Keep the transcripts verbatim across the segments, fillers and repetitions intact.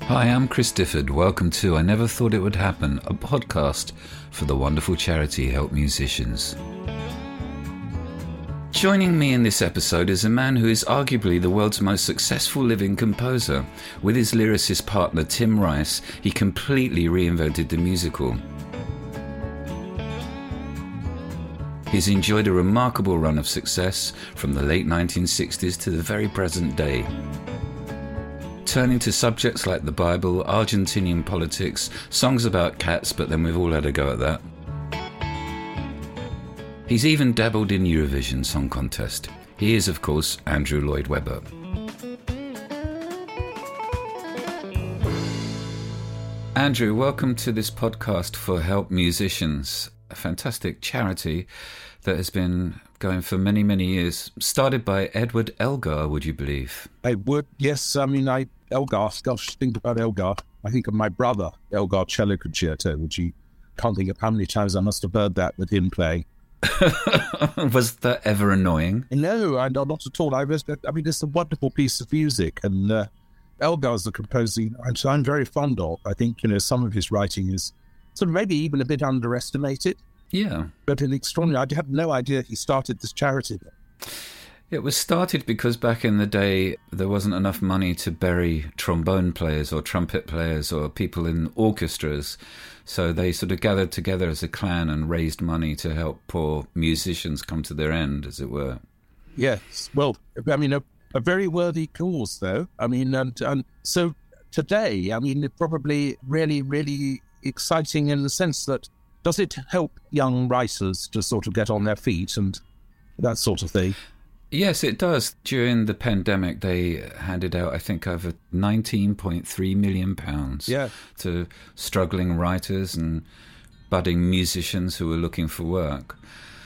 Hi, I'm Chris Difford. Welcome to I Never Thought It Would Happen, a podcast for the wonderful charity Help Musicians. Joining me in this episode is a man who is arguably the world's most successful living composer. With his lyricist partner Tim Rice, he completely reinvented the musical. He's enjoyed a remarkable run of success from the late nineteen sixties to the very present day. Turning to subjects like the Bible, Argentinian politics, songs about cats, but then we've all had a go at that. He's even dabbled in Eurovision Song Contest. He is, of course, Andrew Lloyd Webber. Andrew, welcome to this podcast for Help Musicians, a fantastic charity that has been going for many, many years. Started by Edward Elgar, would you believe? I would, yes. I mean, I Elgar, gosh, think about Elgar. I think of my brother, Elgar Cello Concerto, which you can't think of how many times I must have heard that with him playing. Was that ever annoying? No, I, not at all. I, was, I mean, it's a wonderful piece of music, and uh, Elgar's the composer I'm, I'm very fond of. I think, you know, some of his writing is sort of maybe even a bit underestimated. Yeah. But an extraordinary, I had no idea he started this charity. It was started because back in the day there wasn't enough money to bury trombone players or trumpet players or people in orchestras. So they sort of gathered together as a clan and raised money to help poor musicians come to their end, as it were. Yes. Well, I mean, a, a very worthy cause, though. I mean, and, and so today, I mean, it probably really, really exciting in the sense that does it help young writers to sort of get on their feet and that sort of thing? Yes, it does. During the pandemic, they handed out, I think, over nineteen point three million pounds yeah. to struggling writers and budding musicians who were looking for work.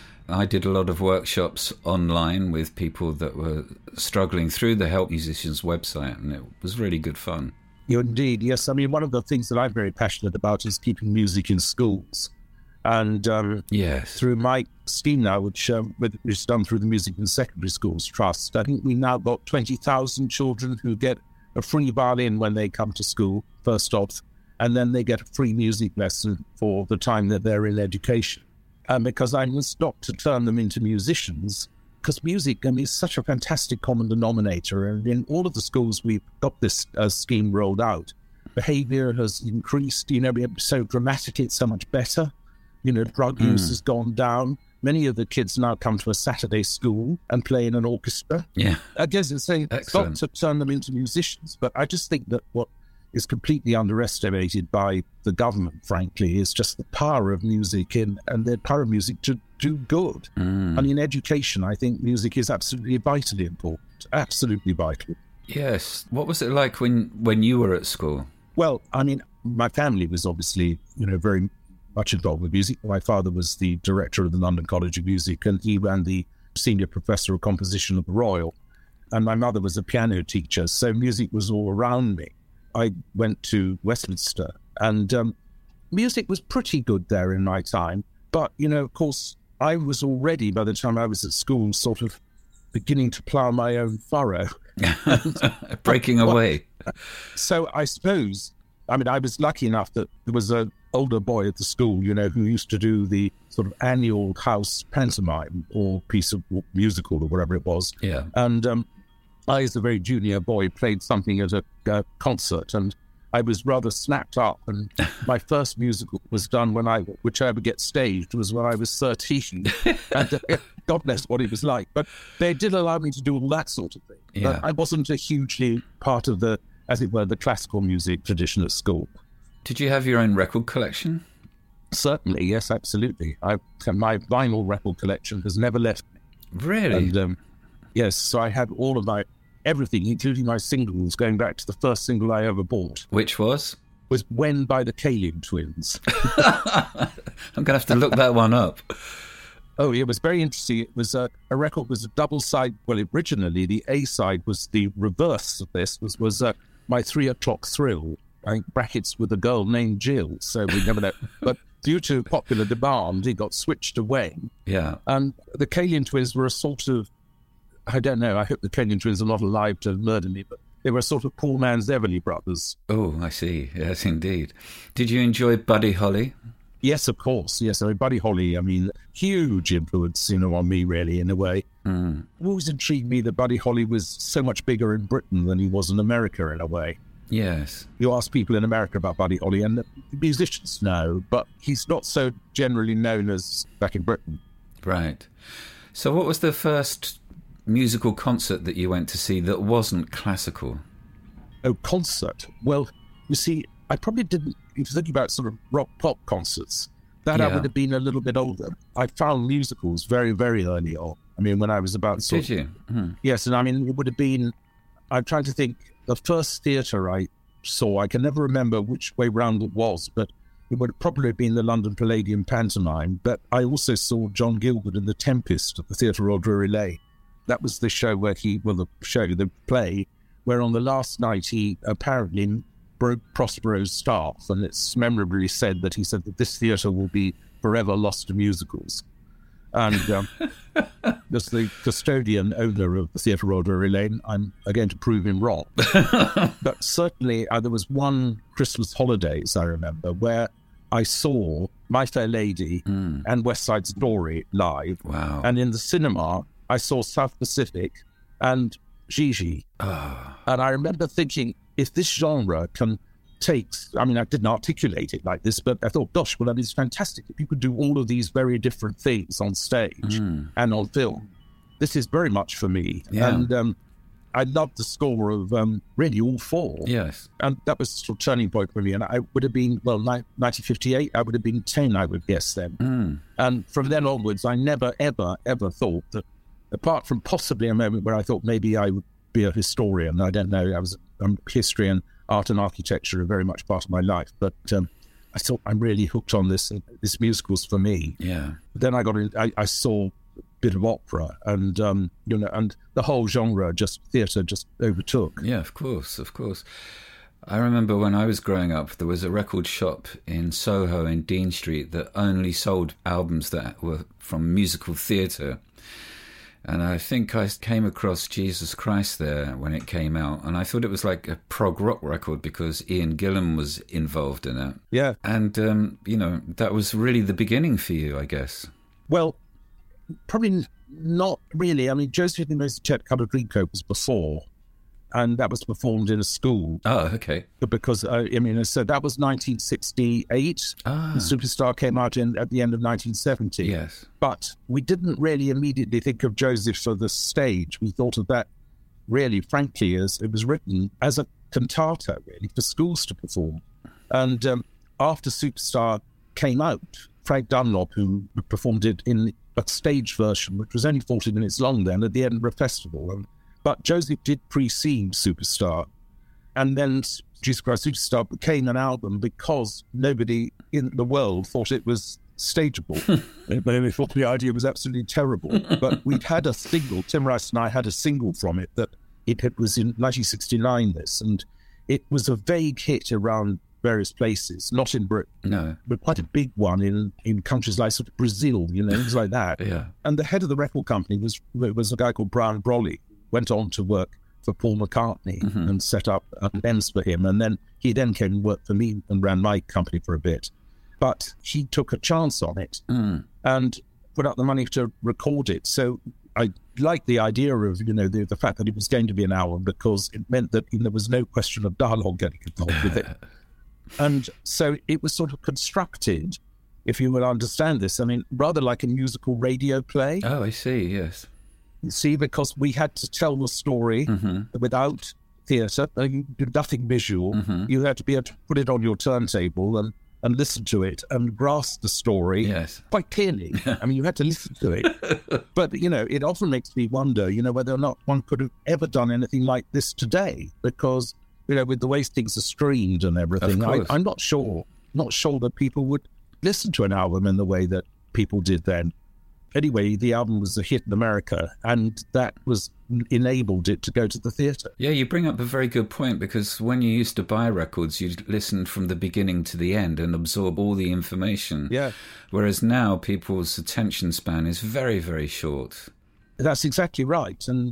I did a lot of workshops online with people that were struggling through the Help Musicians website, and it was really good fun. Yeah, indeed, yes. I mean, one of the things that I'm very passionate about is keeping music in schools. And um, yes. through my scheme now, which, um, which is done through the Music in Secondary Schools Trust, I think we now got twenty thousand children who get a free violin when they come to school, first off, and then they get a free music lesson for the time that they're in education. Um, because I must not to turn them into musicians, because music I mean, is such a fantastic common denominator. And in all of the schools we've got this uh, scheme rolled out, behaviour has increased, you know, so dramatically it's so much better. You know, drug mm. use has gone down. Many of the kids now come to a Saturday school and play in an orchestra. Yeah. I guess it's saying it's not to turn them into musicians, but I just think that what is completely underestimated by the government, frankly, is just the power of music in, and the power of music to do good. Mm. And in education, I think music is absolutely vitally important, absolutely vital. Yes. What was it like when, when you were at school? Well, I mean, my family was obviously, you know, very much involved with music. My father was the director of the London College of Music, and he ran the senior professor of composition at the Royal. And my mother was a piano teacher, so music was all around me. I went to Westminster, and um, music was pretty good there in my time. But, you know, of course, I was already, by the time I was at school, sort of beginning to plough my own furrow. Breaking away. So I suppose, I mean, I was lucky enough that there was an older boy at the school, you know, who used to do the sort of annual house pantomime or piece of musical or whatever it was. Yeah. And um, I, as a very junior boy, played something at a uh, concert, and I was rather snapped up. And my first musical was done when I, which I ever get staged, was when I was thirteen. And uh, God knows what it was like. But they did allow me to do all that sort of thing. Yeah. But I wasn't a hugely part of the, as it were, the classical music tradition at school. Did you have your own record collection? Certainly, yes, absolutely. I, my vinyl record collection has never left me. Really? And um, yes, so I had all of my, everything, including my singles, going back to the first single I ever bought. Which was? Was When by the Kalin Twins. I'm going to have to look that one up. Oh, it was very interesting. It was a, a record, was a double side. Well, originally the A side was the reverse of this, was, was uh, My Three O'Clock Thrill. I think brackets with a girl named Jill, so we never know. But due to popular demand, it got switched away. Yeah. And the Kalin Twins were a sort of, I don't know, I hope the Kalin Twins are not alive to murder me, but They were sort of poor man's Everly Brothers. Oh, I see. Yes, indeed. Did you enjoy Buddy Holly? Yes, of course. Yes, I mean, Buddy Holly, I mean, huge influence, you know, on me, really, in a way. Mm. It always intrigued me that Buddy Holly was so much bigger in Britain than he was in America, in a way. Yes. You ask people in America about Buddy Holly, and the musicians know, but he's not so generally known as back in Britain. Right. So what was the first musical concert that you went to see that wasn't classical? Oh, concert. Well, you see, I probably didn't, if you're thinking about sort of rock pop concerts, that Yeah. I would have been a little bit older. I found musicals very, very early on. I mean, when I was about... Sort Did you? Mm. Yes, and I mean, it would have been, I'm trying to think, the first theatre I saw, I can never remember which way round it was, but it would have probably been the London Palladium Pantomime. But I also saw John Gilbert in The Tempest at the Theatre Royal Drury Lane. That was the show where he, well, the show, the play, where on the last night he apparently broke Prospero's staff, and it's memorably said that he said that this theatre will be forever lost to musicals. And um, as the custodian owner of the Theatre Royal Drury Lane, I'm going to prove him wrong. But certainly uh, there was one Christmas holidays, I remember, where I saw My Fair Lady Mm. and West Side Story live. Wow. And in the cinema, I saw South Pacific and Gigi. Oh. And I remember thinking, if this genre can take, I mean, I didn't articulate it like this, but I thought, gosh, well, that is fantastic. If you could do all of these very different things on stage Mm. and on film, this is very much for me. Yeah. And um, I loved the score of um, really all four. Yes. And that was a sort of turning point for me. And I would have been, well, ni- nineteen fifty-eight, I would have been ten, I would guess then. Mm. And from then onwards, I never, ever, ever thought that, apart from possibly a moment where I thought maybe I would be a historian. I don't know. I was um, history and art and architecture are very much part of my life. But um, I thought I'm really hooked on this. And this musical's for me. Yeah. Then I got in, I, I saw a bit of opera, and um, you know, and the whole genre, just theatre, just overtook. Yeah, of course, of course. I remember when I was growing up, there was a record shop in Soho in Dean Street that only sold albums that were from musical theatre. And I think I came across Jesus Christ there when it came out, and I thought it was like a prog rock record because Ian Gillan was involved in it. Yeah. And, um, you know, that was really the beginning for you, I guess. Well, probably not really. I mean, Josephine Mozart Colored Dreamcoat was before, and that was performed in a school. Oh, okay. Because, uh, I mean, so that was nineteen sixty-eight. Ah. The Superstar came out in at the end of nineteen seventy. Yes. But we didn't really immediately think of Joseph for the stage. We thought of that, really, frankly, as it was written as a cantata, really, for schools to perform. And um, after Superstar came out, Frank Dunlop, who performed it in a stage version, which was only forty minutes long then, at the Edinburgh Festival. And, but Joseph did precede Superstar. And then Jesus Christ Superstar became an album because nobody in the world thought it was stageable. They thought the idea was absolutely terrible. But we'd had a single, Tim Rice and I had a single from it that it, it was in nineteen sixty-nine, this, and it was a vague hit around various places, not in Britain, No. but quite a big one in, in countries like sort of Brazil, you know, things like that. Yeah. And the head of the record company was was a guy called Brian Brolly, went on to work for Paul McCartney Mm-hmm. and set up an M's for him. And then he then came and worked for me and ran my company for a bit. But he took a chance on it Mm. and put up the money to record it. So I liked the idea of, you know, the, the fact that it was going to be an album because it meant that there was no question of dialogue getting involved with it. And so it was sort of constructed, if you will understand this, I mean, rather like a musical radio play. Oh, I see, yes. You see, because we had to tell the story Mm-hmm. without theatre. uh, You did nothing visual. Mm-hmm. You had to be able to put it on your turntable and, and listen to it and grasp the story Yes. quite clearly. I mean, you had to listen to it. But, you know, it often makes me wonder, you know, whether or not one could have ever done anything like this today because, you know, with the way things are streamed and everything, I, course. I'm not sure, not sure that people would listen to an album in the way that people did then. Anyway, the album was a hit in America, and that was enabled it to go to the theatre. Yeah, you bring up a very good point because when you used to buy records, you'd listen from the beginning to the end and absorb all the information. Yeah. Whereas now people's attention span is very, very short. That's exactly right. And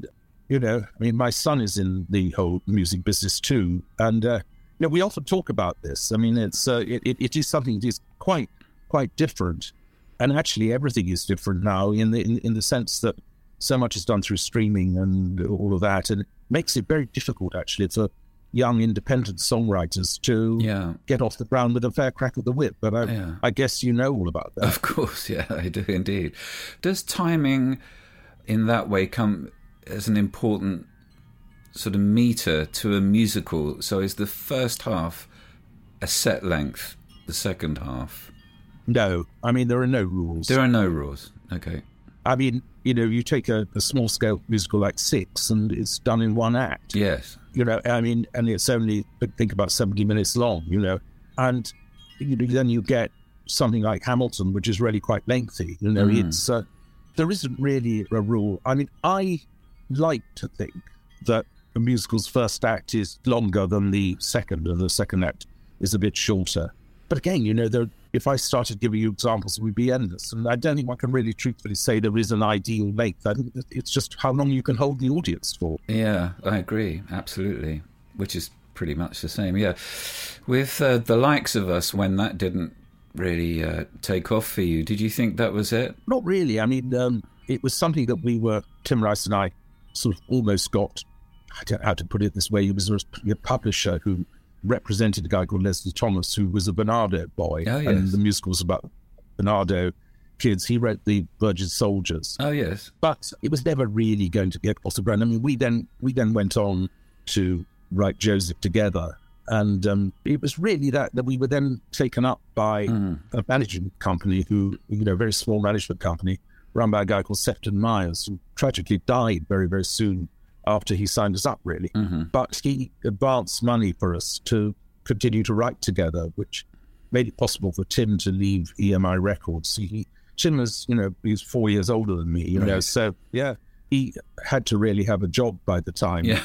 You know, I mean, my son is in the whole music business too. And, uh, you know, we often talk about this. I mean, it's uh, it, it, it is something that is quite, quite different. And actually everything is different now in the, in, in the sense that so much is done through streaming and all of that. And it makes it very difficult, actually, for young independent songwriters to yeah. get off the ground with a fair crack of the whip. But I, yeah. I guess you know all about that. Of course, yeah, I do indeed. Does timing in that way come as an important sort of meter to a musical? So is the first half a set length, the second half? No, I mean, there are no rules. There are no rules, okay. I mean, you know, you take a, a small-scale musical like Six and it's done in one act. Yes. You know, I mean, and it's only, think about seventy minutes long, you know. And you know, then you get something like Hamilton, which is really quite lengthy. You know, mm. it's uh, there isn't really a rule. I mean, I like to think that a musical's first act is longer than the second, and the second act is a bit shorter. But again, you know, there, if I started giving you examples, it would be endless. And I don't think one can really truthfully say there is an ideal length. I think it's just how long you can hold the audience for. Yeah, I agree. Absolutely. Which is pretty much the same. Yeah. With uh, The Likes of Us, when that didn't really uh, take off for you, did you think that was it? Not really. I mean, um, it was something that we were, Tim Rice and I sort of almost got, I don't know how to put it this way, he was a publisher who represented a guy called Leslie Thomas, who was a Bernardo boy. Oh, yes. And the musical was about Bernardo kids. He wrote the Virgin Soldiers. Oh, yes. But it was never really going to get off the ground. I mean, we then we then went on to write Joseph together. And um, it was really that, that we were then taken up by mm. a management company who, you know, a very small management company run by a guy called Sefton Myers, who tragically died very, very soon after he signed us up, really. Mm-hmm. But he advanced money for us to continue to write together, which made it possible for Tim to leave E M I Records. He, Tim was, you know, he was four years older than me, you right. know, so, yeah, he had to really have a job by the time. Yeah.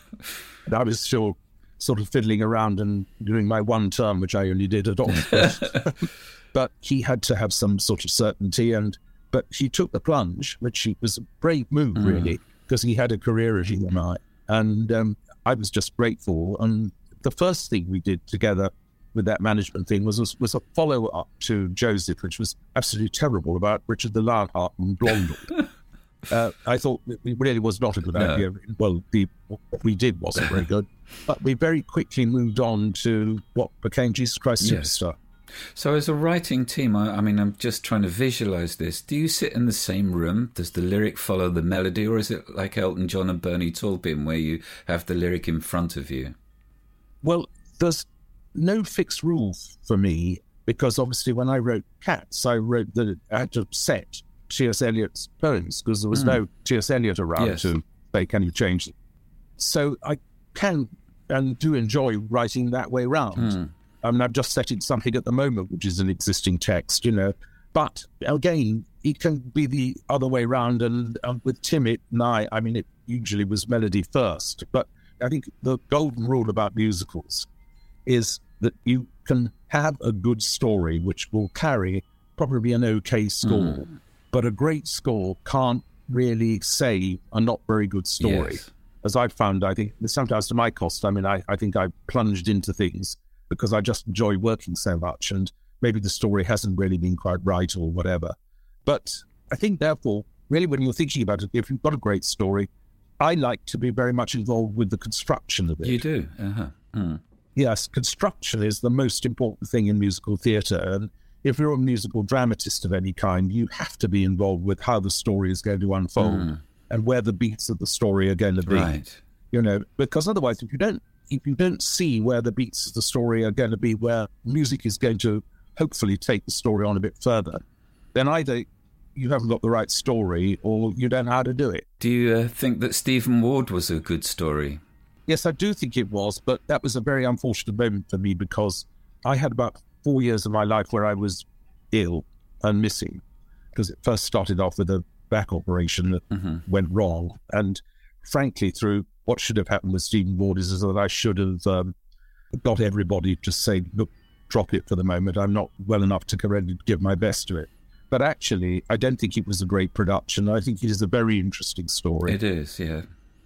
And I was still sort of fiddling around and doing my one term, which I only did at Oxford. But he had to have some sort of certainty, and but he took the plunge, which was a brave move, mm. really, because he had a career at E M I, and um, I was just grateful. And the first thing we did together with that management thing was was, was a follow-up to Joseph, which was absolutely terrible, about Richard the Lionheart and Blondel. uh, I thought it really was not a good no. idea. Well, the, what we did wasn't very good, but we very quickly moved on to what became Jesus Christ Superstar. Yes. So as a writing team, I, I mean, I'm just trying to visualize this. Do you sit in the same room? Does the lyric follow the melody, or is it like Elton John and Bernie Taupin, where you have the lyric in front of you? Well, there's no fixed rule for me, because obviously when I wrote Cats, I wrote the, I had to set T S. Eliot's poems, because there was mm. no T S. Eliot around yes. to say, can you change it? So I can and do enjoy writing that way round. Mm. I mean, I've just set it something at the moment, which is an existing text, you know. But again, it can be the other way round. And um, with Tim and I, I mean, it usually was melody first. But I think the golden rule about musicals is that you can have a good story which will carry probably an okay score. Mm. But a great score can't really save a not very good story. Yes. As I've found, I think, sometimes to my cost, I mean, I, I think I plunged into things because I just enjoy working so much, and maybe the story hasn't really been quite right or whatever. But I think, therefore, really when you're thinking about it, if you've got a great story, I like to be very much involved with the construction of it. You do? Uh-huh. Mm. Yes, construction is the most important thing in musical theatre. And if you're a musical dramatist of any kind, you have to be involved with how the story is going to unfold mm. and where the beats of the story are going to be. Right. You know, because otherwise, if you don't if you don't see where the beats of the story are going to be, where music is going to hopefully take the story on a bit further, then either you haven't got the right story or you don't know how to do it. Do you uh, think that Stephen Ward was a good story? Yes, I do think it was, but that was a very unfortunate moment for me, because I had about four years of my life where I was ill and missing, because it first started off with a back operation that mm-hmm. went wrong. And frankly, through what should have happened with Stephen Ward is, is that I should have um, got everybody to say, look, drop it for the moment. I'm not well enough to really give my best to it. But actually, I don't think it was a great production. I think it is a very interesting story. It is, yeah.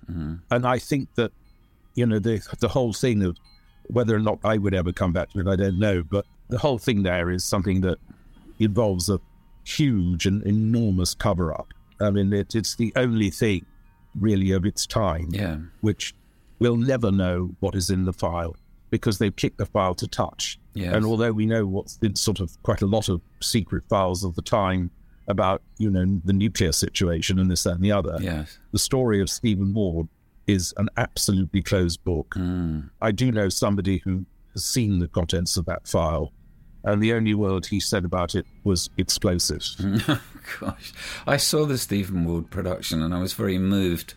Mm-hmm. And I think that, you know, the the whole thing of whether or not I would ever come back to it, I don't know. But the whole thing there is something that involves a huge and enormous cover-up. I mean, it, it's the only thing really of its time, yeah. which we'll never know what is in the file because they've kicked the file to touch. Yes. And although we know what's in sort of quite a lot of secret files of the time about, you know, the nuclear situation and this, that, and the other, yes. the story of Stephen Ward is an absolutely closed book. Mm. I do know somebody who has seen the contents of that file, and the only word he said about it was explosives. Oh, gosh. I saw the Stephen Ward production and I was very moved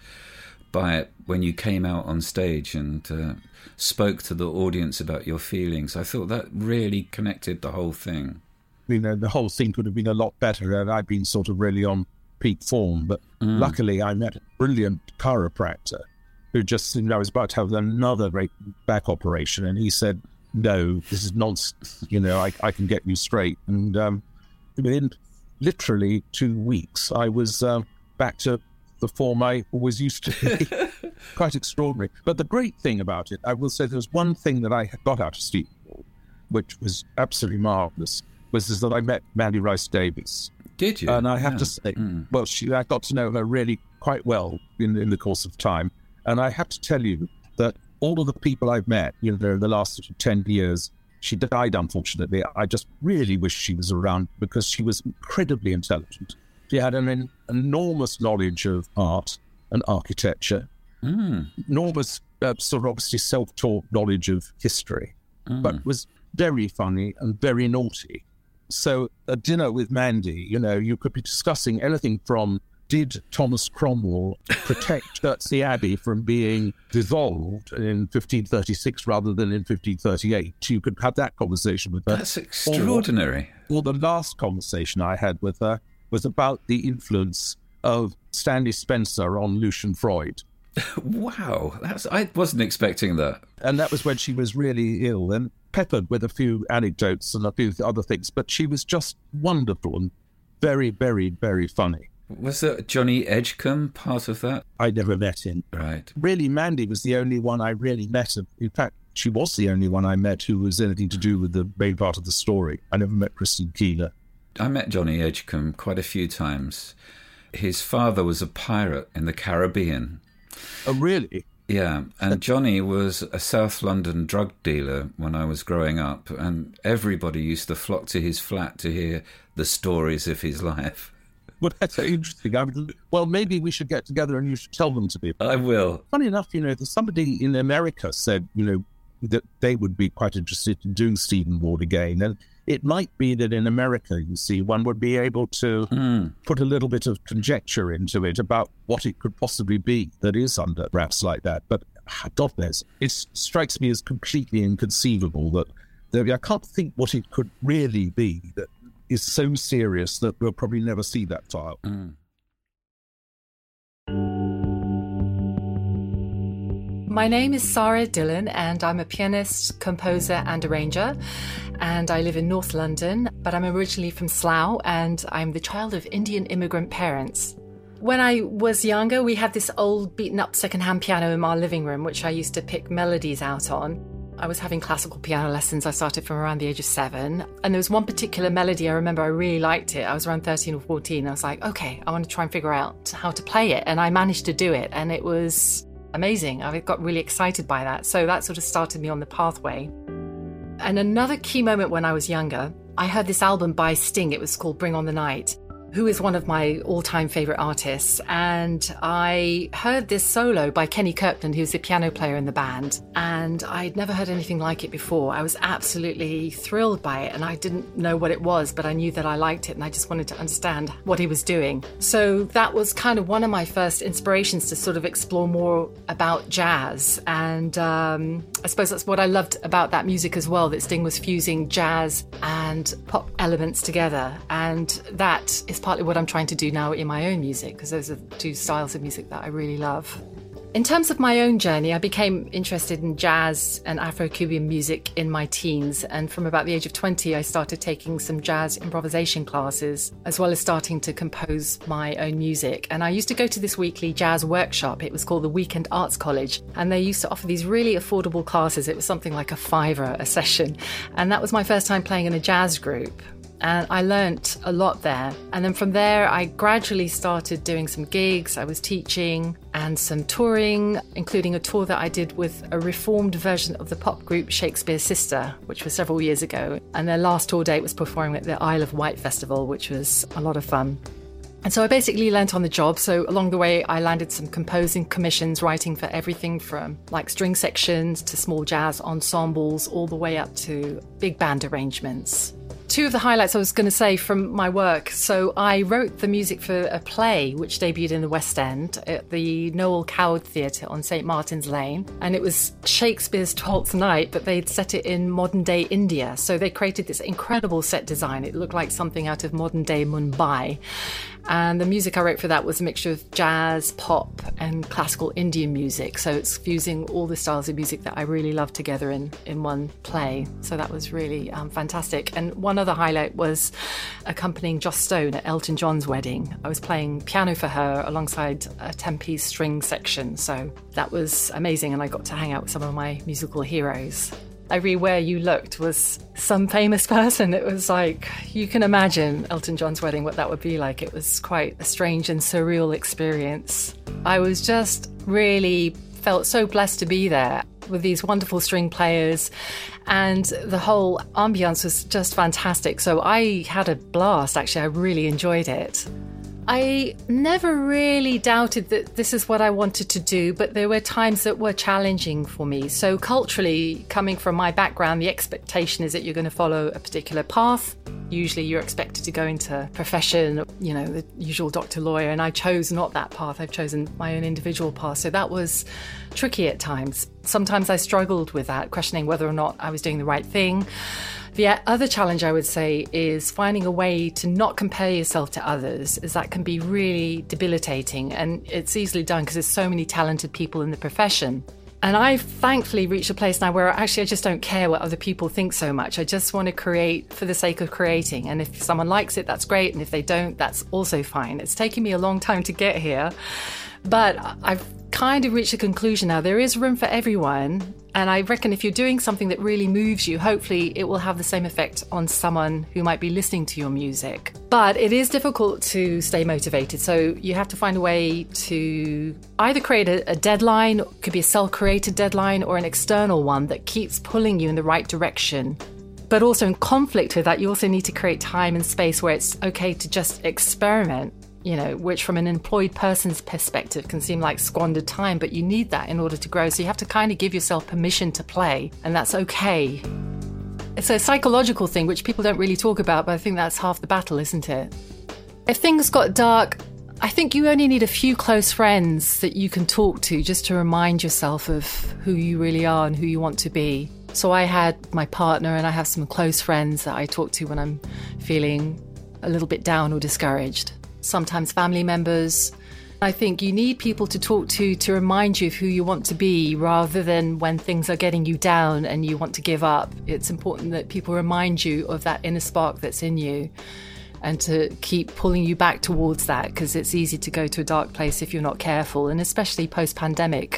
by it when you came out on stage and uh, spoke to the audience about your feelings. I thought that really connected the whole thing. You know, the whole thing could have been a lot better, and I've been sort of really on peak form. But Mm. luckily, I met a brilliant chiropractor who just, you know, I was about to have another great back operation, and he said, "No, this is nonsense. You know, I, I can get you straight." And um, within literally two weeks, I was uh, back to the form I always used to be. Quite extraordinary. But the great thing about it, I will say, there's one thing that I got out of Stephen Ward, which was absolutely marvellous, was is that I met Mandy Rice Davies. Did you? And I have Yeah. to say, Mm. well, she, I got to know her really quite well in, in the course of time. And I have to tell you that all of the people I've met, you know, in the last sort of ten years, she died, unfortunately. I just really wish she was around because she was incredibly intelligent. She had an, an enormous knowledge of art and architecture, Mm. enormous uh, sort of obviously self-taught knowledge of history, Mm. but was very funny and very naughty. So a dinner with Mandy, you know, you could be discussing anything from did Thomas Cromwell protect Chertsey Abbey from being dissolved in fifteen thirty-six rather than in fifteen thirty-eight? You could have that conversation with her. That's extraordinary. Well, the last conversation I had with her was about the influence of Stanley Spencer on Lucian Freud. Wow, that's I wasn't expecting that. And that was when she was really ill and peppered with a few anecdotes and a few other things. But she was just wonderful and very, very, very funny. Was that Johnny Edgecombe part of that? I never met him. Right. Really, Mandy was the only one I really met. In fact, she was the only one I met who was anything to do with the main part of the story. I never met Christine Keeler. I met Johnny Edgecombe quite a few times. His father was a pirate in the Caribbean. Oh, really? Yeah, and Johnny was a South London drug dealer when I was growing up, and everybody used to flock to his flat to hear the stories of his life. Well, that's interesting. I would, well, maybe we should get together and you should tell them to me. I will. Funny enough, you know, there's somebody in America said, you know, that they would be quite interested in doing Stephen Ward again. And it might be that in America, you see, one would be able to Mm. put a little bit of conjecture into it about what it could possibly be that is under wraps like that. But God knows, it strikes me as completely inconceivable that there, I can't think what it could really be that is so serious that we'll probably never see that file. Mm. My name is Sarah Dillon and I'm a pianist, composer and arranger, and I live in North London, but I'm originally from Slough and I'm the child of Indian immigrant parents. When I was younger, we had this old beaten up secondhand piano in our living room, which I used to pick melodies out on. I was having classical piano lessons. I started from around the age of seven. And there was one particular melody I remember I really liked it. I was around thirteen or fourteen. I was like, okay, I want to try and figure out how to play it. And I managed to do it. And it was amazing. I got really excited by that. So that sort of started me on the pathway. And another key moment when I was younger, I heard this album by Sting. It was called Bring on the Night, who is one of my all-time favourite artists. And I heard this solo by Kenny Kirkland, who's the piano player in the band. And I'd never heard anything like it before. I was absolutely thrilled by it. And I didn't know what it was, but I knew that I liked it. And I just wanted to understand what he was doing. So that was kind of one of my first inspirations to sort of explore more about jazz. And um, I suppose that's what I loved about that music as well, that Sting was fusing jazz and pop elements together. And that is partly what I'm trying to do now in my own music, because those are two styles of music that I really love. In terms of my own journey, I became interested in jazz and Afro-Cuban music in my teens. And from about the age of twenty, I started taking some jazz improvisation classes, as well as starting to compose my own music. And I used to go to this weekly jazz workshop. It was called the Weekend Arts College. And they used to offer these really affordable classes. It was something like a fiver a session. And that was my first time playing in a jazz group. And I learnt a lot there. And then from there, I gradually started doing some gigs. I was teaching and some touring, including a tour that I did with a reformed version of the pop group Shakespears Sister, which was several years ago. And their last tour date was performing at the Isle of Wight Festival, which was a lot of fun. And so I basically learnt on the job. So along the way, I landed some composing commissions, writing for everything from like string sections to small jazz ensembles, all the way up to big band arrangements. Two of the highlights I was going to say from my work. So I wrote the music for a play which debuted in the West End at the Noel Coward Theatre on Saint Martin's Lane. And it was Shakespeare's Twelfth Night, but they'd set it in modern day India. So they created this incredible set design. It looked like something out of modern day Mumbai. And the music I wrote for that was a mixture of jazz, pop, and classical Indian music. So it's fusing all the styles of music that I really love together in, in one play. So that was really um, fantastic. And one other highlight was accompanying Joss Stone at Elton John's wedding. I was playing piano for her alongside a ten-piece string section. So that was amazing. And I got to hang out with some of my musical heroes. Everywhere you looked was some famous person. It was like, you can imagine Elton John's wedding, what that would be like. It was quite a strange and surreal experience. I was just really felt so blessed to be there with these wonderful string players, and the whole ambience was just fantastic. So I had a blast, actually. I really enjoyed it. I never really doubted that this is what I wanted to do, but there were times that were challenging for me. So culturally, coming from my background, the expectation is that you're going to follow a particular path. Usually you're expected to go into profession, you know, the usual doctor, lawyer, and I chose not that path. I've chosen my own individual path. So that was tricky at times. Sometimes I struggled with that, questioning whether or not I was doing the right thing. The other challenge, I would say, is finding a way to not compare yourself to others, as that can be really debilitating. And it's easily done because there's so many talented people in the profession. And I've thankfully reached a place now where actually I just don't care what other people think so much. I just want to create for the sake of creating. And if someone likes it, that's great. And if they don't, that's also fine. It's taken me a long time to get here. But I've kind of reached a conclusion now. There is room for everyone. And I reckon if you're doing something that really moves you, hopefully it will have the same effect on someone who might be listening to your music. But it is difficult to stay motivated. So you have to find a way to either create a, a deadline, it could be a self-created deadline, or an external one that keeps pulling you in the right direction. But also in conflict with that, you also need to create time and space where it's okay to just experiment. You know, which from an employed person's perspective can seem like squandered time, but you need that in order to grow. So you have to kind of give yourself permission to play, and that's okay. It's a psychological thing, which people don't really talk about, but I think that's half the battle, isn't it? If things got dark, I think you only need a few close friends that you can talk to just to remind yourself of who you really are and who you want to be. So I had my partner, and I have some close friends that I talk to when I'm feeling a little bit down or discouraged. Sometimes family members. I think you need people to talk to to remind you of who you want to be, rather than when things are getting you down and you want to give up. It's important that people remind you of that inner spark that's in you and to keep pulling you back towards that, because it's easy to go to a dark place if you're not careful, and especially post-pandemic.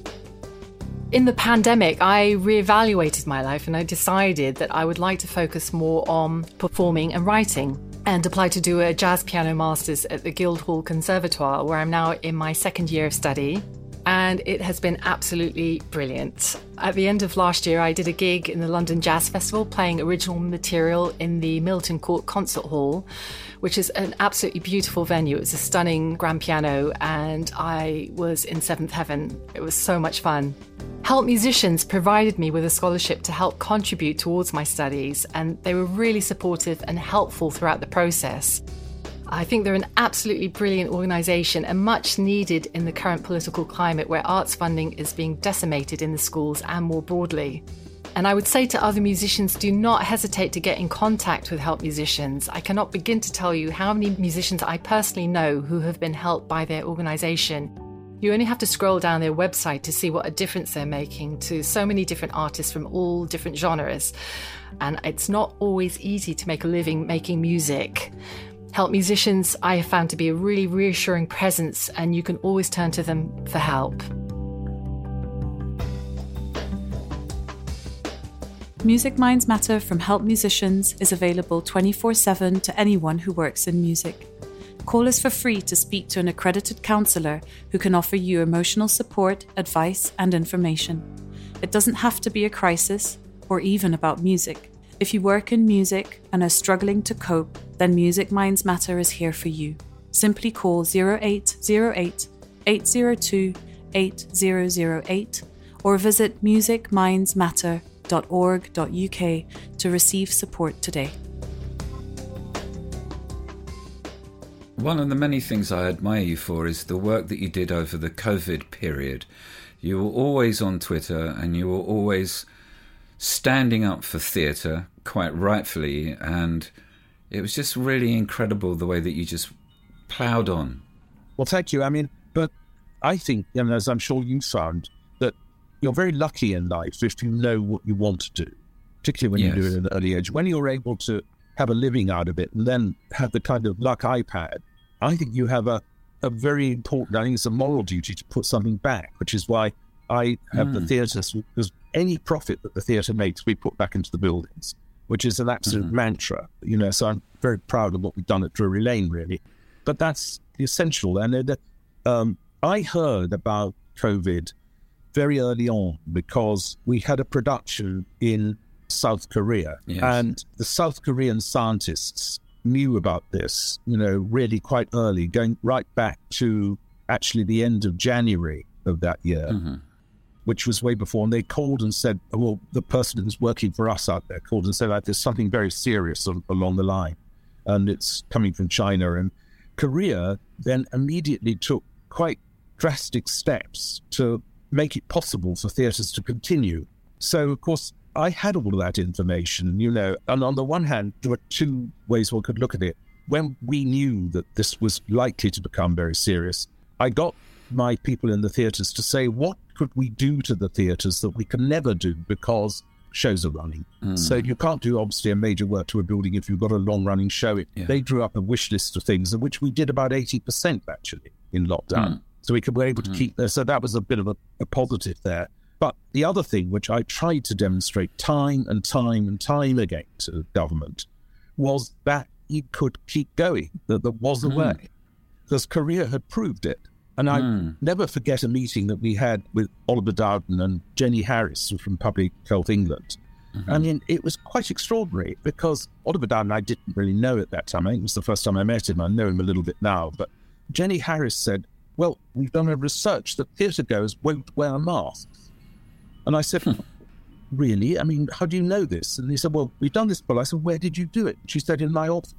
In the pandemic, I reevaluated my life and I decided that I would like to focus more on performing and writing, and applied to do a jazz piano master's at the Guildhall Conservatoire, where I'm now in my second year of study. And it has been absolutely brilliant. At the end of last year, I did a gig in the London Jazz Festival playing original material in the Milton Court Concert Hall, which is an absolutely beautiful venue. It was a stunning grand piano, and I was in seventh heaven. It was so much fun. Help Musicians provided me with a scholarship to help contribute towards my studies, and they were really supportive and helpful throughout the process. I think they're an absolutely brilliant organisation and much needed in the current political climate where arts funding is being decimated in the schools and more broadly. And I would say to other musicians, do not hesitate to get in contact with Help Musicians. I cannot begin to tell you how many musicians I personally know who have been helped by their organisation. You only have to scroll down their website to see what a difference they're making to so many different artists from all different genres. And it's not always easy to make a living making music. Help musicians I have found to be a really reassuring presence, and you can always turn to them for help. Music Minds Matter from Help Musicians is available twenty-four seven to anyone who works in music. Call us for free to speak to an accredited counsellor who can offer you emotional support, advice, and information. It doesn't have to be a crisis or even about music. If you work in music and are struggling to cope, then Music Minds Matter is here for you. Simply call zero eight zero eight, eight zero two, eight zero zero eight or visit music minds matter dot org dot U K to receive support today. One of the many things I admire you for is the work that you did over the COVID period. You were always on Twitter and you were always standing up for theatre, quite rightfully, and it was just really incredible the way that you just ploughed on. Well, thank you. I mean, but I think, you know, as I'm sure you found, that you're very lucky in life if you know what you want to do, particularly when yes. you do it at an early age. When you're able to have a living out of it and then have the kind of luck I've had, I think you have a, a very important, I think it's a moral duty to put something back, which is why I have mm. the theatres, because any profit that the theatre makes, we put back into the buildings, which is an absolute mm-hmm. mantra, you know, so I'm very proud of what we've done at Drury Lane, really. But that's essential. And uh, um, I heard about COVID very early on because we had a production in South Korea. Yes. And the South Korean scientists knew about this, you know, really quite early, going right back to actually the end of January of that year, mm-hmm. which was way before. And they called and said, well, the person who's working for us out there called and said, like, there's something very serious along the line. And it's coming from China. And Korea then immediately took quite drastic steps to make it possible for theatres to continue. So, of course, I had all of that information, you know, and on the one hand, there were two ways one could look at it. When we knew that this was likely to become very serious, I got my people in the theatres to say, what could we do to the theatres that we can never do because shows are running? Mm. So you can't do, obviously, a major work to a building if you've got a long-running show. It, yeah. They drew up a wish list of things, of which we did about eighty percent, actually, in lockdown. Mm. So we could, were able to mm. keep there. So that was a bit of a, a positive there. But the other thing, which I tried to demonstrate time and time and time again to the government, was that it could keep going, that there was a mm. way. Because Korea had proved it. And I mm. never forget a meeting that we had with Oliver Dowden and Jenny Harris from Public Health England. Mm-hmm. I mean, it was quite extraordinary because Oliver Dowden I didn't really know at that time. I think it was the first time I met him. I know him a little bit now. But Jenny Harris said, well, we've done a research that theatre goers won't wear masks. And I said, really? I mean, how do you know this? And he said, well, we've done this poll. I said, where did you do it? She said, in my office.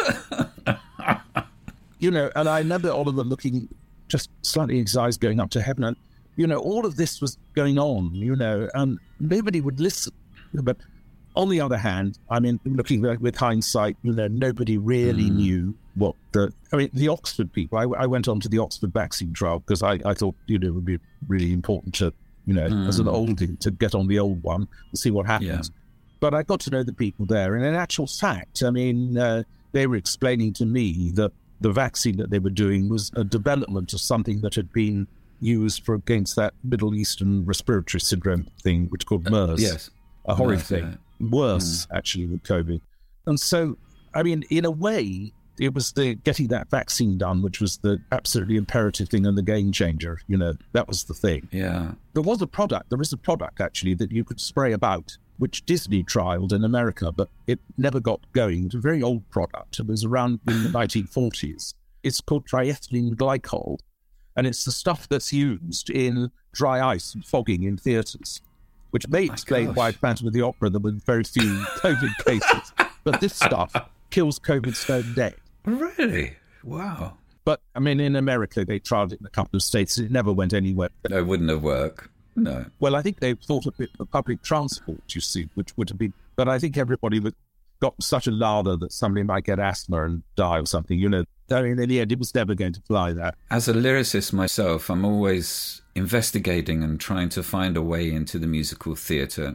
You know, and I remember Oliver looking just slightly his eyes going up to heaven. And, you know, all of this was going on, you know, and nobody would listen. But on the other hand, I mean, looking with hindsight, you know, nobody really mm. knew what the, I mean, the Oxford people, I, I went on to the Oxford vaccine trial because I, I thought, you know, it would be really important to, you know, mm. as an oldie, to get on the old one and see what happens. Yeah. But I got to know the people there. And in actual fact, I mean, uh, they were explaining to me that the vaccine that they were doing was a development of something that had been used for against that Middle Eastern respiratory syndrome thing, which is called MERS. Uh, yes. A horrid MERS, thing. Yeah. Worse, mm. actually, with COVID. And so, I mean, in a way, it was the getting that vaccine done, which was the absolutely imperative thing and the game changer. You know, that was the thing. Yeah. There was a product, there is a product, actually, that you could spray about, which Disney trialled in America, but it never got going. It's a very old product. It was around in the nineteen forties. It's called triethylene glycol, and it's the stuff that's used in dry ice and fogging in theatres, which may explain why at Phantom of the Opera there were very few COVID cases. But this stuff kills COVID stone dead. Really? Wow. But, I mean, in America, they tried it in a couple of states. It never went anywhere. No, it wouldn't have worked. No. Well, I think they thought a bit of public transport, you see, which would have been... But I think everybody got such a lather that somebody might get asthma and die or something. You know, I mean, in the end, it was never going to fly, that. As a lyricist myself, I'm always investigating and trying to find a way into the musical theatre.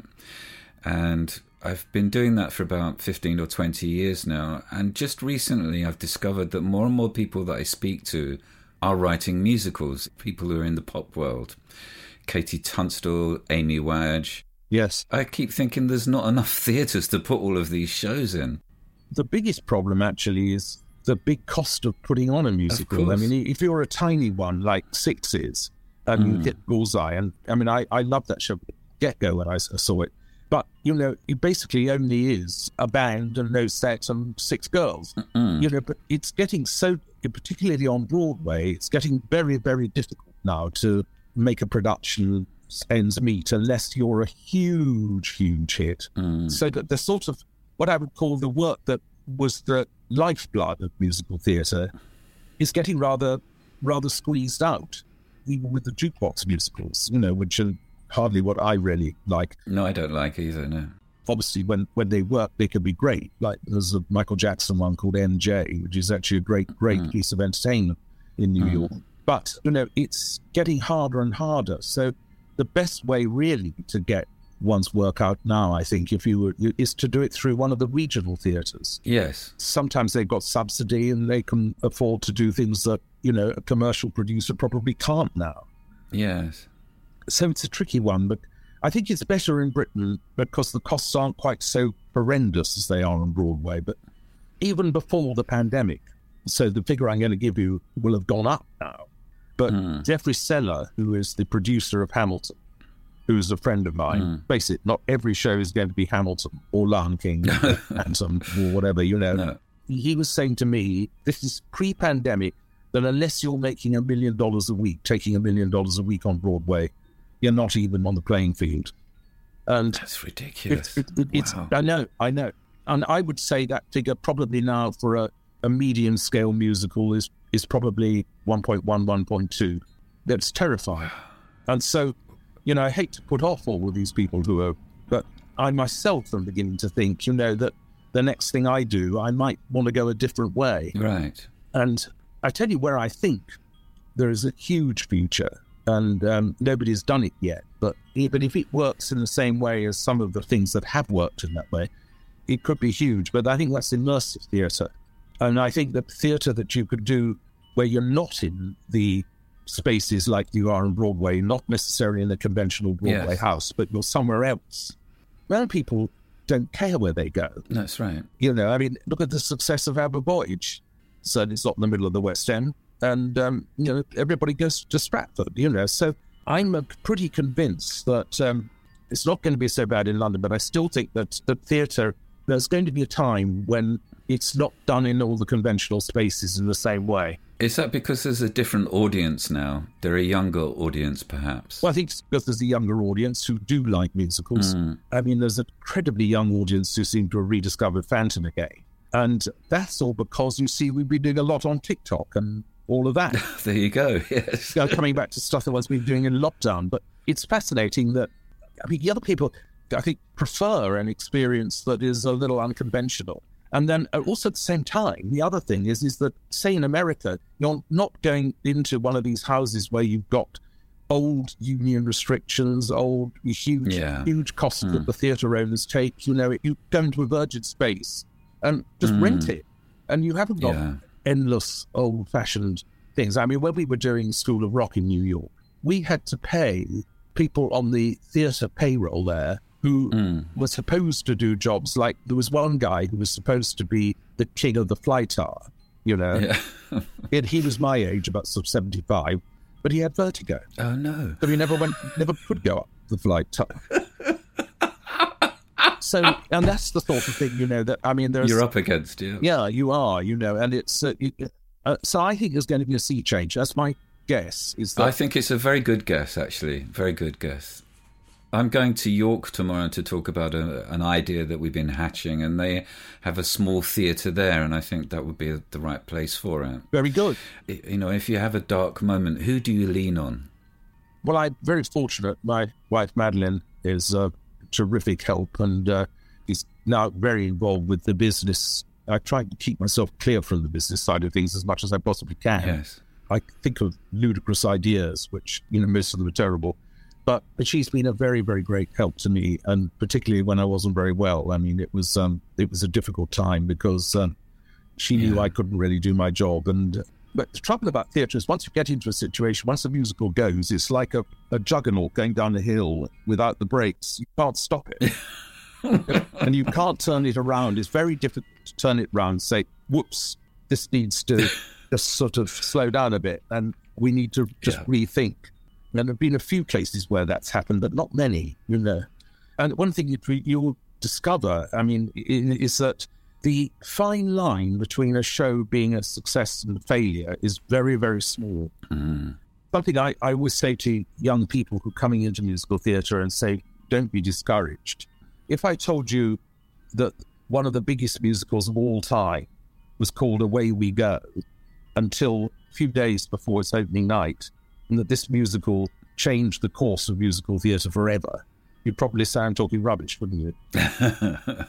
And I've been doing that for about fifteen or twenty years now. And just recently, I've discovered that more and more people that I speak to are writing musicals, people who are in the pop world. Katie Tunstall, Amy Wadge. Yes. I keep thinking there's not enough theatres to put all of these shows in. The biggest problem, actually, is the big cost of putting on a musical. I mean, if you're a tiny one like Six is, and mm. you hit bullseye, and I mean, I, I loved that show get-go when I saw it, but, you know, it basically only is a band and no set and six girls. Mm-mm. You know, but it's getting so, particularly on Broadway, it's getting very, very difficult now to make a production ends meet unless you're a huge, huge hit. Mm. So that the sort of, what I would call the work that was the lifeblood of musical theatre is getting rather rather squeezed out, even with the jukebox musicals, you know, which are hardly what I really like. No, I don't like either, no. Obviously, when, when they work, they can be great. Like there's a Michael Jackson one called N J, which is actually a great, great mm. piece of entertainment in New mm. York. But, you know, it's getting harder and harder. So the best way really to get one's work out now, I think, if you were, is to do it through one of the regional theatres. Yes. Sometimes they've got subsidy and they can afford to do things that, you know, a commercial producer probably can't now. Yes. So it's a tricky one, but I think it's better in Britain because the costs aren't quite so horrendous as they are on Broadway. But even before the pandemic, so the figure I'm going to give you will have gone up now. But mm. Jeffrey Seller, who is the producer of Hamilton, who's a friend of mine, mm. face it, not every show is going to be Hamilton or Lion King or Phantom or whatever, you know. No. He was saying to me, this is pre-pandemic, that unless you're making a million dollars a week, taking a million dollars a week on Broadway, you're not even on the playing field. And that's ridiculous. It, it, it's, wow. I know, I know. And I would say that figure probably now for a, a medium-scale musical is, is probably one point one, one point two. That's terrifying. And so, you know, I hate to put off all of these people who are, but I myself am beginning to think, you know, that the next thing I do, I might want to go a different way. Right. And I tell you where I think there is a huge future, and um, nobody's done it yet, but even if it works in the same way as some of the things that have worked in that way, it could be huge. But I think that's immersive theatre. And I think the theatre that you could do where you're not in the spaces like you are on Broadway, not necessarily in a conventional Broadway yes. house, but you're somewhere else. Well, people don't care where they go. That's right. You know, I mean, look at the success of Our Voyage. So it's not in the middle of the West End. And, um, you know, everybody goes to Stratford, you know. So I'm uh, pretty convinced that um, it's not going to be so bad in London, but I still think that the theatre, there's going to be a time when it's not done in all the conventional spaces in the same way. Is that because there's a different audience now? They're a younger audience, perhaps? Well, I think it's because there's a younger audience who do like musicals. Mm. I mean, there's an incredibly young audience who seem to have rediscovered Phantom again. And that's all because, you see, we've been doing a lot on TikTok and all of that. There you go, yes. You know, coming back to stuff that was been doing in lockdown. But it's fascinating that, I mean, the other people, I think, prefer an experience that is a little unconventional. And then also at the same time, the other thing is, is that, say in America, you're not going into one of these houses where you've got old union restrictions, old, huge, yeah. huge costs mm. that the theatre owners take. You know, you go into a Virgin space and just mm. rent it. And you haven't got yeah. endless old-fashioned things. I mean, when we were doing School of Rock in New York, we had to pay people on the theatre payroll there who mm. were supposed to do jobs. Like, there was one guy who was supposed to be the king of the fly tower, you know. Yeah. and he was my age, about sort of seventy-five, but he had vertigo. Oh, no. So he never went, never could go up the fly tower. So, and that's the sort of thing, you know, that, I mean, there's... You're up against, yeah. Yeah, you are, you know, and it's... Uh, it, uh, so I think there's going to be a sea change. That's my guess. Is that... I think it's a very good guess, actually. Very good guess. I'm going to York tomorrow to talk about a, an idea that we've been hatching, and they have a small theatre there, and I think that would be the right place for it. Very good. You know, if you have a dark moment, who do you lean on? Well, I'm very fortunate. My wife, Madeline, is a terrific help, and uh, is now very involved with the business I try to keep myself clear from the business side of things as much as I possibly can. Yes. I think of ludicrous ideas, which, you know, most of them are terrible. But she's been a very, very great help to me, and particularly when I wasn't very well. I mean, it was um, it was a difficult time because um, she knew Yeah. I couldn't really do my job. And but the trouble about theatre is once you get into a situation, once the musical goes, it's like a, a juggernaut going down a hill without the brakes. You can't stop it. And you can't turn it around. It's very difficult to turn it around and say, whoops, this needs to just sort of slow down a bit and we need to just Yeah. rethink. And there have been a few cases where that's happened, but not many, you know. And one thing you, you'll discover, I mean, is that the fine line between a show being a success and a failure is very, very small. Mm. Something I, I always say to young people who are coming into musical theatre and say, don't be discouraged. If I told you that one of the biggest musicals of all time was called Away We Go until a few days before its opening night, and that this musical changed the course of musical theatre forever, you'd probably say I'm talking rubbish, wouldn't you?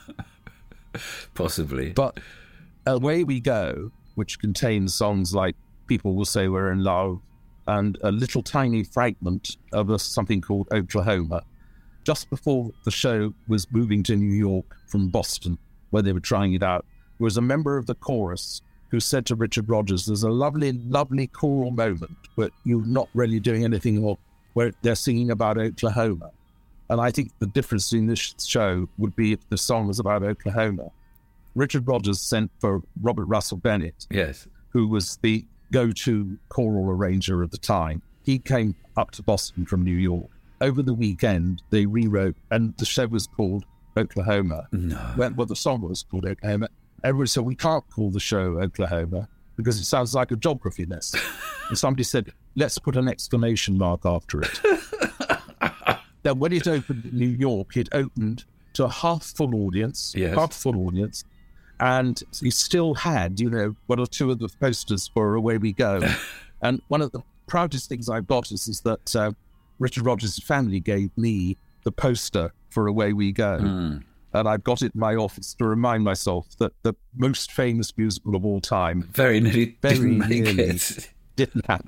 Possibly. But Away We Go, which contains songs like People Will Say We're in Love and a little tiny fragment of a, something called Oklahoma, just before the show was moving to New York from Boston, where they were trying it out, there was a member of the chorus who said to Richard Rodgers, there's a lovely, lovely choral moment where you're not really doing anything, or where they're singing about Oklahoma. And I think the difference in this show would be if the song was about Oklahoma. Richard Rodgers sent for Robert Russell Bennett, Yes. who was the go-to choral arranger of the time. He came up to Boston from New York. Over the weekend, they rewrote, and the show was called Oklahoma. No. Well, well, the song was called Oklahoma. Everyone said, we can't call the show Oklahoma because it sounds like a geography lesson. And somebody said, let's put an exclamation mark after it. Then when it opened in New York, it opened to a half-full audience, Yes. half-full audience, and he still had, you know, one or two of the posters for Away We Go. And one of the proudest things I've got is, is that uh, Richard Rodgers' family gave me the poster for Away We Go. Mm. And I've got it in my office to remind myself that the most famous musical of all time Very nearly very didn't make nearly it. didn't happen.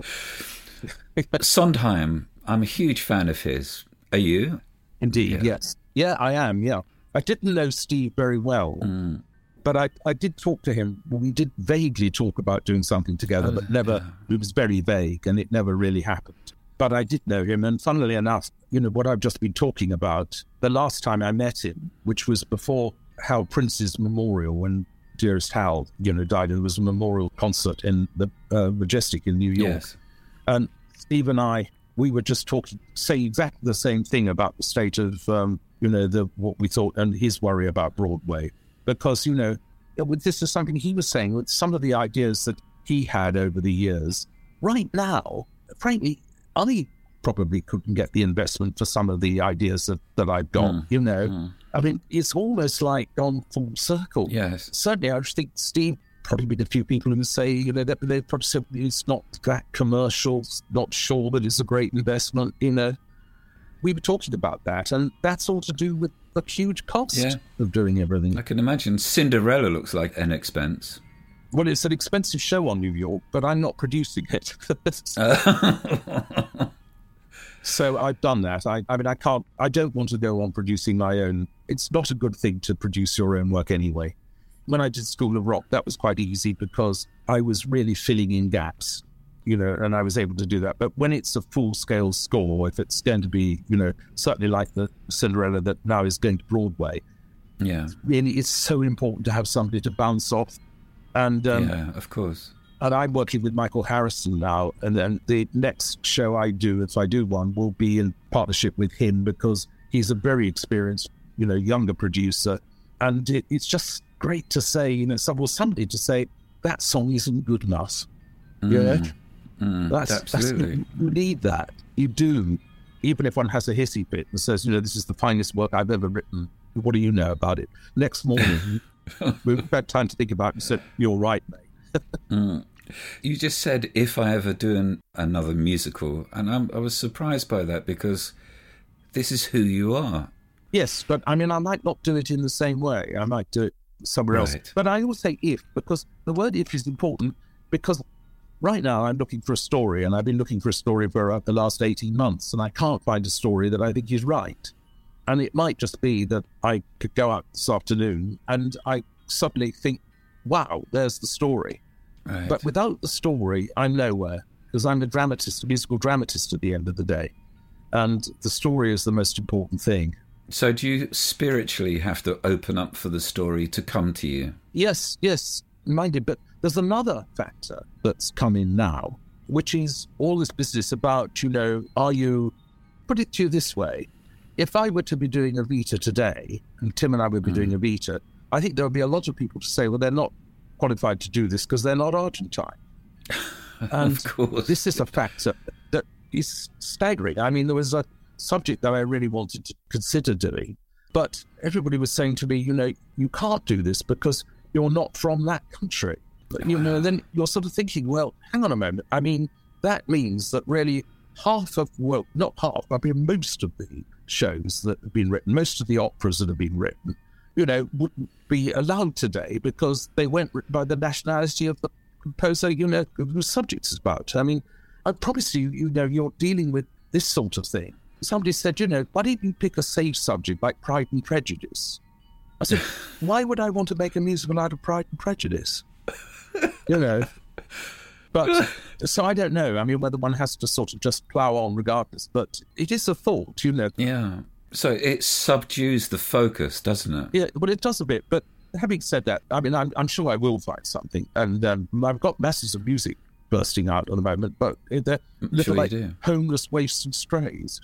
Sondheim, I'm a huge fan of his. Are you? Indeed, Yeah. yes. Yeah, I am, yeah. I didn't know Steve very well, Mm. but I, I did talk to him. We did vaguely talk about doing something together, Oh, but never, it was very vague and it never really happened. But I did know him, and funnily enough, you know, what I've just been talking about, the last time I met him, which was before Hal Prince's memorial, when Dearest Hal, you know, died, and there was a memorial concert in the uh, Majestic in New York. Yes. And Steve and I, we were just talking, saying exactly the same thing about the state of, um, you know, the what we thought, and his worry about Broadway. Because, you know, this is something he was saying, with some of the ideas that he had over the years. Right now, frankly, I probably couldn't get the investment for some of the ideas that, that I've got, Mm. you know. Mm. I mean, it's almost like gone full circle. Yes. Certainly, I just think Steve probably been a few people who would say, you know, that they probably said it's not that commercial, not sure that it's a great investment, you know. We were talking about that, and that's all to do with the huge cost Yeah. of doing everything. I can imagine Cinderella looks like an expense. Well, it's an expensive show on New York, but I'm not producing it. Uh, So I've done that. I, I mean, I can't, I don't want to go on producing my own. It's not a good thing to produce your own work anyway. When I did School of Rock, that was quite easy because I was really filling in gaps, you know, and I was able to do that. But when it's a full-scale score, if it's going to be, you know, certainly like the Cinderella that now is going to Broadway, yeah. really it's so important to have somebody to bounce off. And um, Yeah, of course. and I'm working with Michael Harrison now, and then the next show I do, if I do one, will be in partnership with him because he's a very experienced, you know, younger producer. And it, it's just great to say, you know, some, well, somebody to say, that song isn't good enough. Mm. You know? Mm, That's, absolutely. That's, you need that. You do. Even if one has a hissy fit and says, you know, this is the finest work I've ever written. What do you know about it? Next morning, we've had time to think about it and said, you're right, mate. Mm. You just said, if I ever do an, another musical, and I'm, I was surprised by that because this is who you are. Yes, but I mean, I might not do it in the same way. I might do it somewhere Right. else. But I always say if, because the word if is important, because right now I'm looking for a story, and I've been looking for a story for uh, the last eighteen months, and I can't find a story that I think is right. And it might just be that I could go out this afternoon and I suddenly think, wow, there's the story. Right. But without the story, I'm nowhere, because I'm a dramatist, a musical dramatist at the end of the day. And the story is the most important thing. So do you spiritually have to open up for the story to come to you? Yes, yes, minded. But there's another factor that's come in now, which is all this business about, you know, are you, put it to you this way, if I were to be doing Evita today, and Tim and I would be mm. doing Evita, I think there would be a lot of people to say, well, they're not qualified to do this because they're not Argentine. And of course. This is a factor that is staggering. I mean, there was a subject that I really wanted to consider doing, but everybody was saying to me, you know, you can't do this because you're not from that country. But, you know, then you're sort of thinking, well, hang on a moment. I mean, that means that really half of, well, not half, I mean, most of the shows that have been written, most of the operas that have been written, you know, wouldn't be allowed today because they weren't written by the nationality of the composer, you know, the subject is about. I mean, I promise you, you know, you're dealing with this sort of thing. Somebody said, you know, why didn't you pick a safe subject like Pride and Prejudice? I said, why would I want to make a musical out of Pride and Prejudice? You know, but so I don't know. I mean, whether one has to sort of just plough on regardless, but it is a thought, you know. Yeah. So it subdues the focus, doesn't it? Yeah, well, it does a bit. But having said that, I mean, I'm, I'm sure I will find something. And um, I've got masses of music bursting out at the moment, but they're little sure like you do. homeless waifs and strays.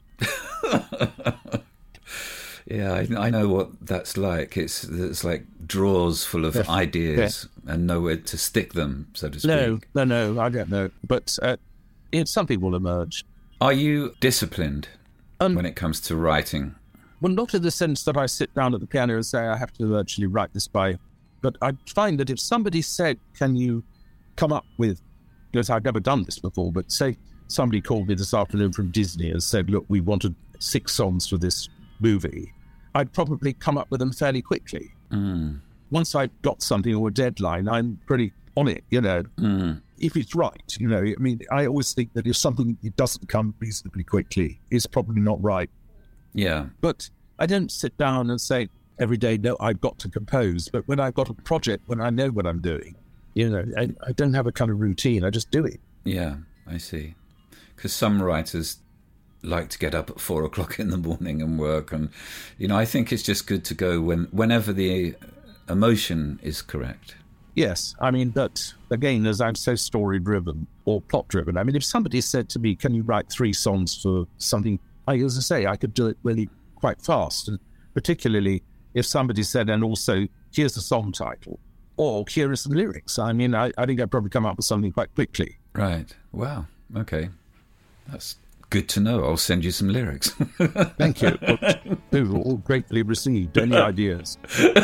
Yeah, I, I know what that's like. It's it's like drawers full of Yeah. ideas yeah. and nowhere to stick them, so to speak. No, no, no, I don't know. But uh, it, something will emerge. Are you disciplined Um, when it comes to writing? Well, not in the sense that I sit down at the piano and say, I have to actually write this by... But I find that if somebody said, can you come up with... Because I've never done this before, but say somebody called me this afternoon from Disney and said, look, we wanted six songs for this movie, I'd probably come up with them fairly quickly. Mm. Once I've got something or a deadline, I'm pretty on it, you know. Mm. If it's right, you know, I mean, I always think that if something it doesn't come reasonably quickly, it's probably not right. Yeah. But I don't sit down and say every day, no, I've got to compose. But when I've got a project, when I know what I'm doing, you know, I, I don't have a kind of routine. I just do it. Yeah, I see. Because some writers like to get up at four o'clock in the morning and work. And, you know, I think it's just good to go when whenever the emotion is correct. Yes. I mean, but again, as I'm so story-driven or plot-driven, I mean, if somebody said to me, can you write three songs for something, I, as I say, I could do it really quite fast. And particularly if somebody said, and also, here's the song title, or here are some lyrics. I mean, I, I think I'd probably come up with something quite quickly. Right. Wow. Okay. That's good to know. I'll send you some lyrics. Thank you. They were all greatly received. Any ideas?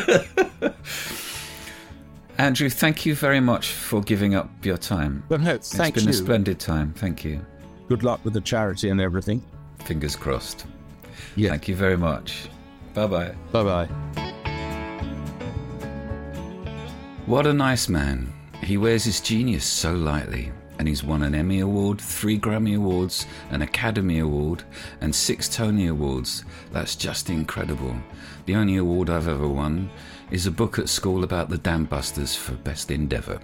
Andrew, thank you very much for giving up your time. Well, no, it's thank been you. a splendid time. Thank you. Good luck with the charity and everything. Fingers crossed. Yeah. Thank you very much. Bye-bye. Bye-bye. What a nice man. He wears his genius so lightly, and he's won an Emmy Award, three Grammy Awards, an Academy Award, and six Tony Awards. That's just incredible. The only award I've ever won is a book at school about the Dam Busters for Best Endeavour.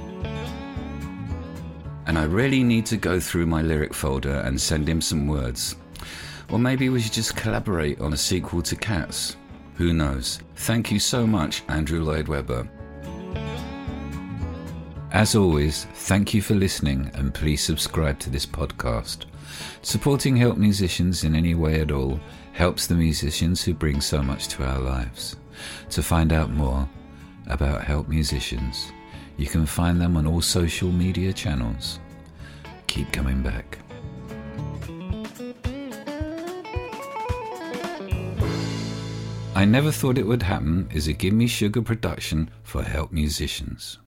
And I really need to go through my lyric folder and send him some words. Or maybe we should just collaborate on a sequel to Cats. Who knows? Thank you so much, Andrew Lloyd Webber. As always, thank you for listening, and please subscribe to this podcast. Supporting Help Musicians in any way at all helps the musicians who bring so much to our lives. To find out more about Help Musicians, you can find them on all social media channels. Keep coming back. I Never Thought It Would Happen is a Gimme Sugar production for Help Musicians.